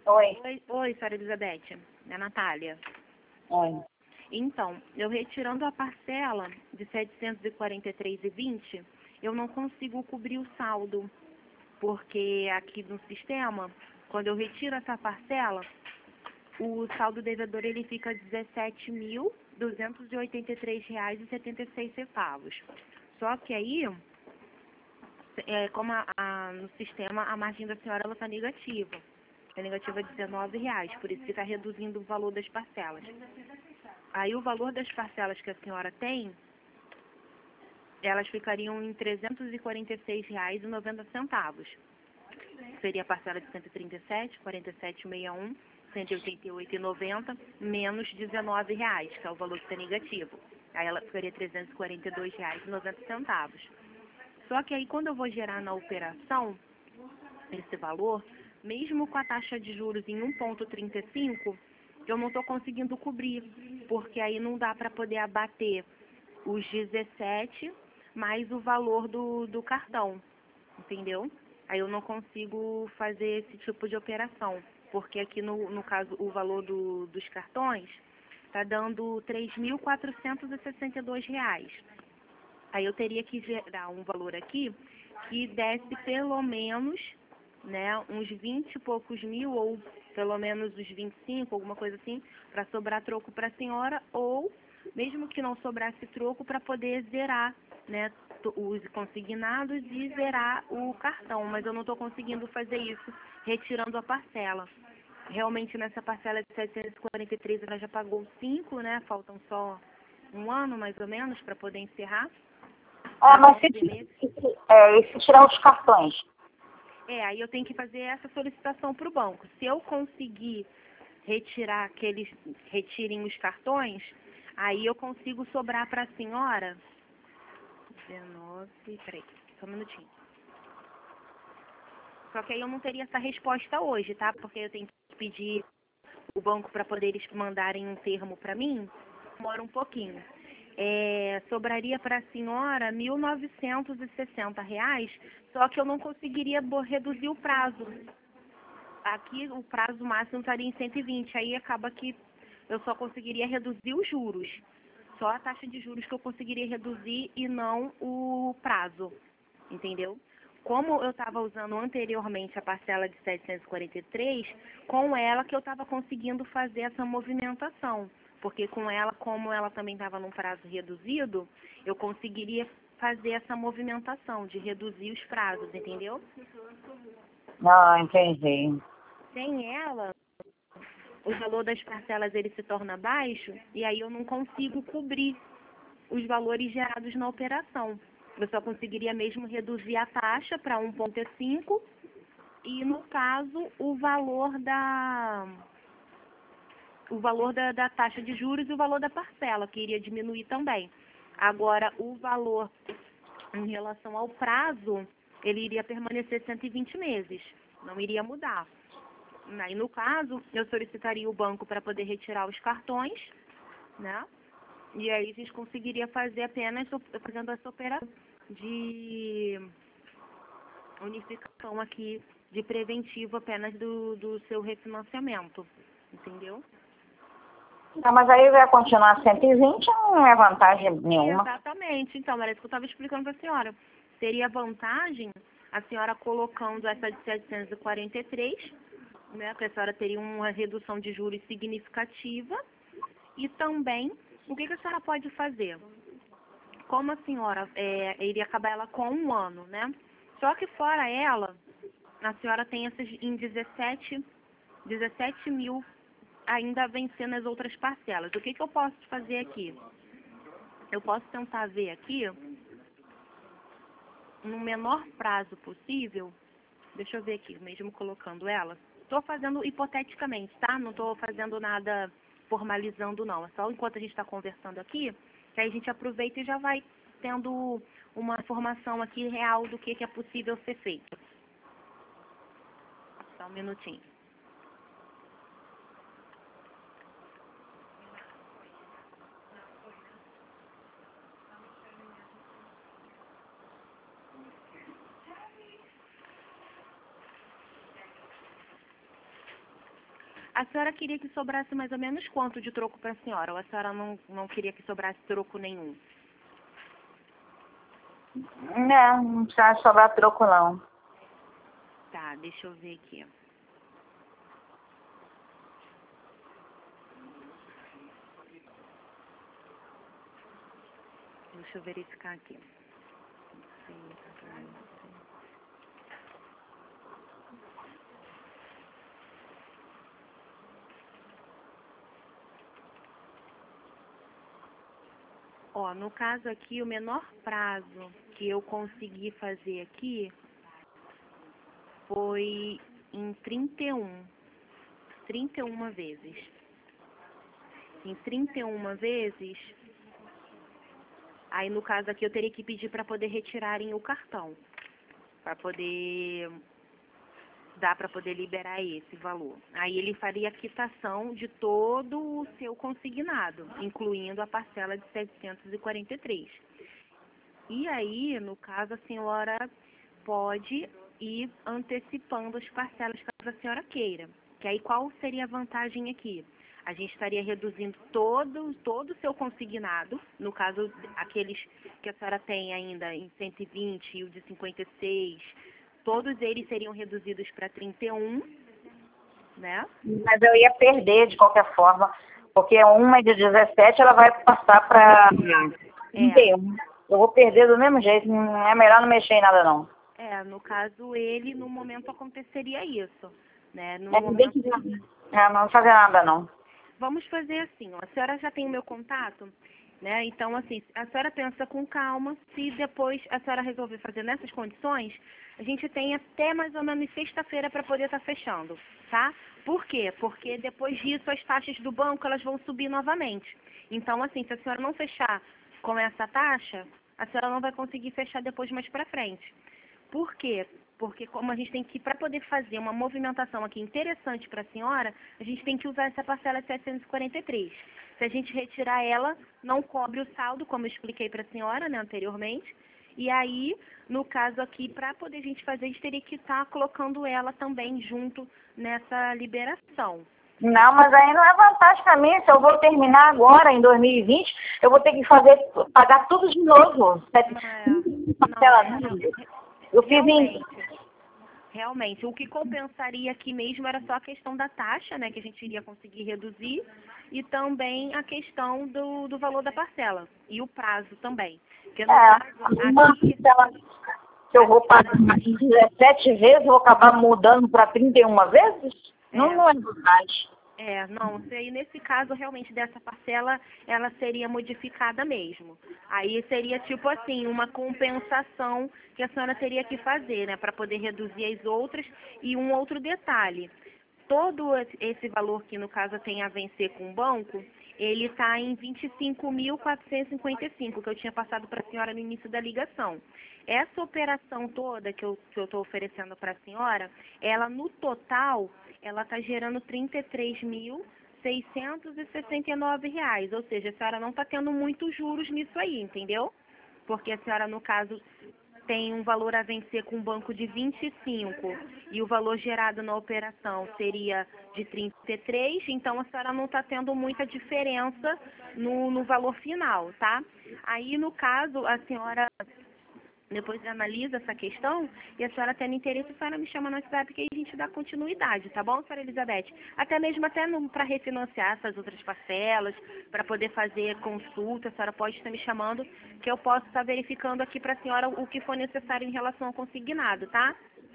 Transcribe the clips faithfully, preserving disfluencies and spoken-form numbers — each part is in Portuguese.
Oi. Oi, oi, senhora Elizabeth. É a Natália. Oi. Então, eu retirando a parcela de setecentos e quarenta e três reais e vinte centavos, eu não consigo cobrir o saldo, porque aqui no sistema, quando eu retiro essa parcela, o saldo devedor ele fica dezessete mil duzentos e oitenta e três reais e setenta e seis centavos. Só que aí, é, como a, a, no sistema a margem da senhora está negativa, é negativa dezenove reais, por isso que está reduzindo o valor das parcelas. Aí o valor das parcelas que a senhora tem, elas ficariam em trezentos e quarenta e seis reais e noventa centavos. Seria a parcela de cento e trinta e sete, quarenta e sete reais e sessenta e um, cento e oitenta e oito reais e noventa centavos, menos dezenove reais, que é o valor que está negativo. Aí ela ficaria trezentos e quarenta e dois reais e noventa centavos. Só que aí quando eu vou gerar na operação esse valor, mesmo com a taxa de juros em um vírgula trinta e cinco, eu não estou conseguindo cobrir, porque aí não dá para poder abater os dezessete mais o valor do, do cartão, entendeu? Aí eu não consigo fazer esse tipo de operação, porque aqui no, no caso o valor do, dos cartões está dando três mil quatrocentos e sessenta e dois reais. Aí eu teria que gerar um valor aqui que desse pelo menos, né, uns vinte e poucos mil, ou pelo menos uns vinte e cinco, alguma coisa assim, para sobrar troco para a senhora, ou mesmo que não sobrasse troco, para poder zerar, né, os consignados e zerar o cartão. Mas eu não estou conseguindo fazer isso retirando a parcela. Realmente nessa parcela de setecentos e quarenta e três ela já pagou cinco, né, faltam só um ano mais ou menos para poder encerrar. É, mas se, se, é, e se tirar os cartões? É, aí eu tenho que fazer essa solicitação para o banco. Se eu conseguir retirar, que eles retirem os cartões, aí eu consigo sobrar para a senhora. dezenove, peraí, só um minutinho. Só que aí eu não teria essa resposta hoje, tá? Porque eu tenho que pedir o banco para poder eles mandarem um termo para mim. Demora um pouquinho. É, sobraria para a senhora mil novecentos e sessenta reais, só que eu não conseguiria reduzir o prazo. Aqui o prazo máximo estaria em cento e vinte, aí acaba que eu só conseguiria reduzir os juros. Só a taxa de juros que eu conseguiria reduzir e não o prazo, entendeu? Como eu estava usando anteriormente a parcela de setecentos e quarenta e três, com ela que eu estava conseguindo fazer essa movimentação. Porque com ela, como ela também estava num prazo reduzido, eu conseguiria fazer essa movimentação de reduzir os prazos, entendeu? Não, entendi. Sem ela, o valor das parcelas ele se torna baixo e aí eu não consigo cobrir os valores gerados na operação. Eu só conseguiria mesmo reduzir a taxa para um vírgula cinco e, no caso, o valor da o valor da, da taxa de juros e o valor da parcela, que iria diminuir também. Agora, o valor em relação ao prazo, ele iria permanecer cento e vinte meses, não iria mudar. Aí, no caso, eu solicitaria o banco para poder retirar os cartões, né? E aí a gente conseguiria fazer apenas, fazendo essa operação de unificação aqui, de preventivo apenas do, do seu refinanciamento, entendeu? Não, mas aí vai continuar cento e vinte, não é vantagem nenhuma. Exatamente. Então, era isso que eu estava explicando para a senhora. Teria vantagem a senhora colocando essa de setecentos e quarenta e três, né, que a senhora teria uma redução de juros significativa. E também, o que, que a senhora pode fazer? Como a senhora é, iria acabar ela com um ano, né? Só que fora ela, a senhora tem essas em dezessete mil ainda vencendo as outras parcelas. O que, que eu posso fazer aqui? Eu posso tentar ver aqui, no menor prazo possível, deixa eu ver aqui, mesmo colocando ela. Estou fazendo hipoteticamente, tá? Não estou fazendo nada formalizando, não. É só enquanto a gente está conversando aqui, que aí a gente aproveita e já vai tendo uma informação aqui real do que, que é possível ser feito. Só um minutinho. A senhora queria que sobrasse mais ou menos quanto de troco para a senhora? Ou a senhora não, não queria que sobrasse troco nenhum? Não, não precisa sobrar troco, não. Tá, deixa eu ver aqui. Deixa eu verificar aqui. Ó, no caso aqui, o menor prazo que eu consegui fazer aqui foi em trinta e um. trinta e uma vezes. Em trinta e uma vezes, aí no caso aqui eu teria que pedir para poder retirarem o cartão. Para poder... Dá para poder liberar esse valor. Aí ele faria a quitação de todo o seu consignado, incluindo a parcela de setecentos e quarenta e três. E aí, no caso, a senhora pode ir antecipando as parcelas caso a senhora queira. Que aí qual seria a vantagem aqui? A gente estaria reduzindo todo, todo o seu consignado, no caso, aqueles que a senhora tem ainda em cento e vinte e o de cinquenta e seis, todos eles seriam reduzidos para trinta e um, né? Mas eu ia perder de qualquer forma, porque uma de dezessete ela vai passar para trinta e um. É. Eu vou perder do mesmo jeito, não é melhor não mexer em nada, não. É, no caso, ele, no momento, aconteceria isso, né? No É, momento... que... é, não fazer nada, não. Vamos fazer assim, ó, a senhora já tem o meu contato, né? Então, assim, a senhora pensa com calma, se depois a senhora resolver fazer nessas condições, a gente tem até mais ou menos sexta-feira para poder estar fechando, tá? Por quê? Porque depois disso as taxas do banco, elas vão subir novamente. Então, assim, se a senhora não fechar com essa taxa, a senhora não vai conseguir fechar depois mais para frente. Por quê? Porque como a gente tem que, para poder fazer uma movimentação aqui interessante para a senhora, a gente tem que usar essa parcela de setecentos e quarenta e três. Se a gente retirar ela, não cobre o saldo, como eu expliquei para a senhora, né, anteriormente. E aí, no caso aqui, para poder a gente fazer, a gente teria que estar colocando ela também junto nessa liberação. Não, mas aí não é vantagem para mim. Se eu vou terminar agora, em dois mil e vinte, eu vou ter que fazer, pagar tudo de novo. Não é, Parcela não é, eu fiz realmente, em... realmente, o que compensaria aqui mesmo era só a questão da taxa, né, que a gente iria conseguir reduzir, e também a questão do, do valor da parcela, e o prazo também. Porque no É, caso, uma aqui... parcela que eu vou pagar em dezessete vezes, eu vou acabar mudando para trinta e uma vezes? É. Não, não é vantagem. É, não, se aí nesse caso realmente dessa parcela, ela seria modificada mesmo. Aí seria tipo assim, uma compensação que a senhora teria que fazer, né, para poder reduzir as outras. E um outro detalhe, todo esse valor que no caso tem a vencer com o banco, ele está em vinte e cinco mil quatrocentos e cinquenta e cinco, que eu tinha passado para a senhora no início da ligação. Essa operação toda que eu que eu estou oferecendo para a senhora, ela no total, ela está gerando trinta e três mil seiscentos e sessenta e nove reais, ou seja, a senhora não está tendo muitos juros nisso aí, entendeu? Porque a senhora, no caso, tem um valor a vencer com um banco de vinte e cinco e o valor gerado na operação seria de trinta e três, então a senhora não está tendo muita diferença no, no valor final, tá? Aí, no caso, a senhora depois analisa essa questão e a senhora tendo interesse, a senhora me chama no WhatsApp que a gente dá continuidade, tá bom, senhora Elizabeth? Até mesmo até para refinanciar essas outras parcelas, para poder fazer consulta, a senhora pode estar me chamando que eu posso estar verificando aqui para a senhora o que for necessário em relação ao consignado, tá?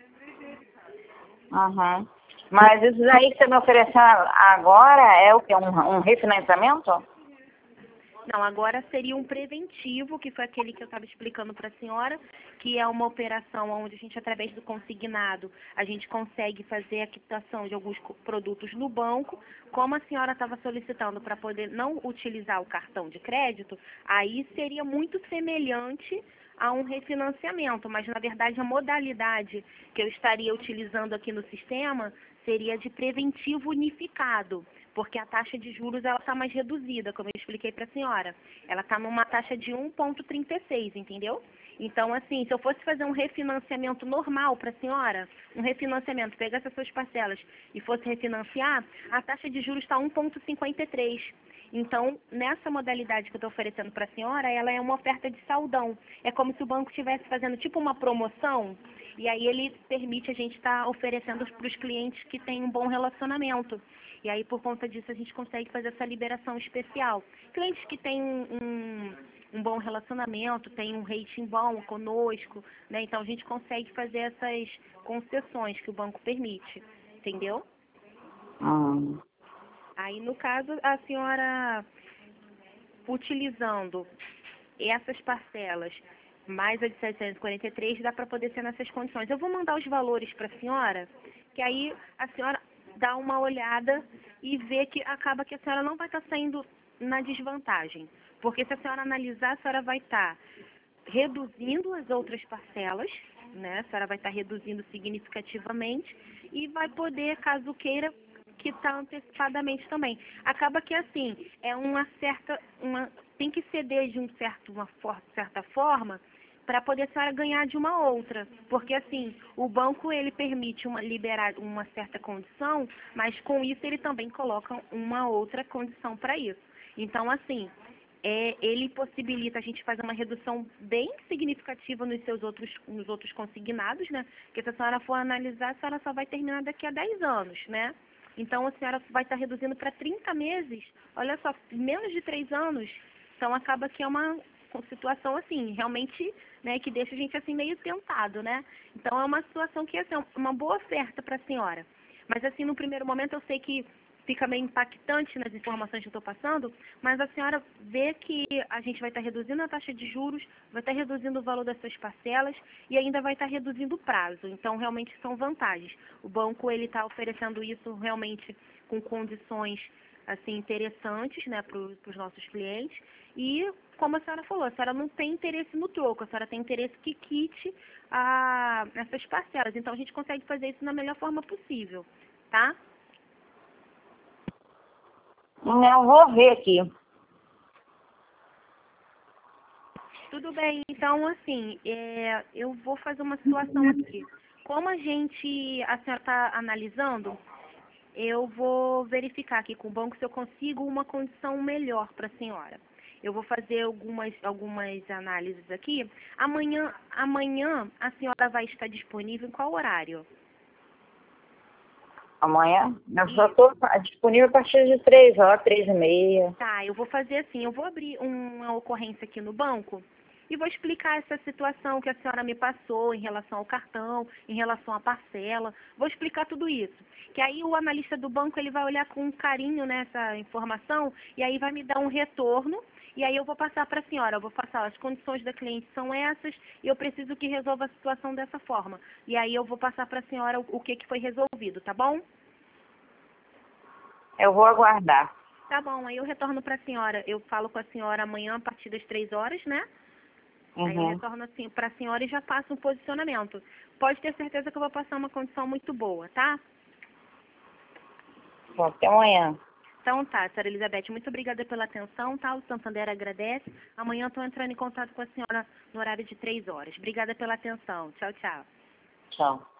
Uhum. Mas isso aí que você me ofereceu agora é o quê? Um, um refinanciamento? Não, agora seria um preventivo, que foi aquele que eu estava explicando para a senhora, que é uma operação onde a gente, através do consignado, a gente consegue fazer a quitação de alguns produtos no banco. Como a senhora estava solicitando para poder não utilizar o cartão de crédito, aí seria muito semelhante a um refinanciamento, mas na verdade a modalidade que eu estaria utilizando aqui no sistema seria de preventivo unificado, porque a taxa de juros ela está mais reduzida, como eu expliquei para a senhora. Ela está numa taxa de um vírgula trinta e seis, entendeu? Então, assim, se eu fosse fazer um refinanciamento normal para a senhora, um refinanciamento, pegasse as suas parcelas e fosse refinanciar, a taxa de juros está um vírgula cinquenta e três. Então, nessa modalidade que eu estou oferecendo para a senhora, ela é uma oferta de saldão. É como se o banco estivesse fazendo tipo uma promoção, e aí ele permite a gente estar tá oferecendo para os clientes que têm um bom relacionamento. E aí, por conta disso, a gente consegue fazer essa liberação especial. Clientes que têm um, um bom relacionamento, têm um rating bom conosco, né? Então, a gente consegue fazer essas concessões que o banco permite, entendeu? Hum. Aí, no caso, a senhora, utilizando essas parcelas, mais a de setecentos e quarenta e três, dá para poder ser nessas condições. Eu vou mandar os valores para a senhora, que aí a senhora dá uma olhada e vê que acaba que a senhora não vai estar saindo na desvantagem. Porque se a senhora analisar, a senhora vai estar reduzindo as outras parcelas, né? A senhora vai estar reduzindo significativamente e vai poder, caso queira, quitar antecipadamente também. Acaba que assim, é uma certa, uma, tem que ceder de um certo, uma for, certa forma para poder a senhora ganhar de uma outra. Porque assim, o banco ele permite uma, liberar uma certa condição, mas com isso ele também coloca uma outra condição para isso. Então assim, é, ele possibilita a gente fazer uma redução bem significativa nos seus outros, nos outros consignados, né? Porque se a senhora for analisar, a senhora só vai terminar daqui a dez anos, né? Então, a senhora vai estar reduzindo para trinta meses, olha só, menos de três anos. Então, acaba que é uma situação, assim, realmente, né, que deixa a gente, assim, meio tentado, né? Então, é uma situação que, assim, é uma boa oferta para a senhora. Mas, assim, no primeiro momento, eu sei que fica meio impactante nas informações que eu estou passando, mas a senhora vê que a gente vai estar reduzindo a taxa de juros, vai estar reduzindo o valor das suas parcelas e ainda vai estar reduzindo o prazo. Então, realmente são vantagens. O banco ele está oferecendo isso realmente com condições assim interessantes, né, para os nossos clientes. E, como a senhora falou, a senhora não tem interesse no troco, a senhora tem interesse que quite a, essas parcelas. Então, a gente consegue fazer isso da melhor forma possível, tá? Eu vou ver aqui. Tudo bem, então assim, é, eu vou fazer uma situação aqui. Como a gente, a senhora está analisando, eu vou verificar aqui com o banco se eu consigo uma condição melhor para a senhora. Eu vou fazer algumas, algumas análises aqui. Amanhã, amanhã a senhora vai estar disponível em qual horário? Amanhã? Eu só estou disponível a partir de três horas, três e meia. Tá, eu vou fazer assim, eu vou abrir uma ocorrência aqui no banco e vou explicar essa situação que a senhora me passou em relação ao cartão, em relação à parcela. Vou explicar tudo isso. Que aí o analista do banco ele vai olhar com carinho nessa informação e aí vai me dar um retorno. E aí eu vou passar para a senhora, eu vou passar, as condições da cliente são essas e eu preciso que resolva a situação dessa forma. E aí eu vou passar para a senhora o, o que, que foi resolvido, tá bom? Eu vou aguardar. Tá bom, aí eu retorno para a senhora. Eu falo com a senhora amanhã a partir das três horas, né? Uhum. Aí eu retorno assim para a senhora e já passo um posicionamento. Pode ter certeza que eu vou passar uma condição muito boa, tá? Bom, até amanhã. Então tá, senhora Elizabeth, muito obrigada pela atenção, tá? O Santander agradece. Amanhã eu estou entrando em contato com a senhora no horário de três horas. Obrigada pela atenção. Tchau, tchau. Tchau.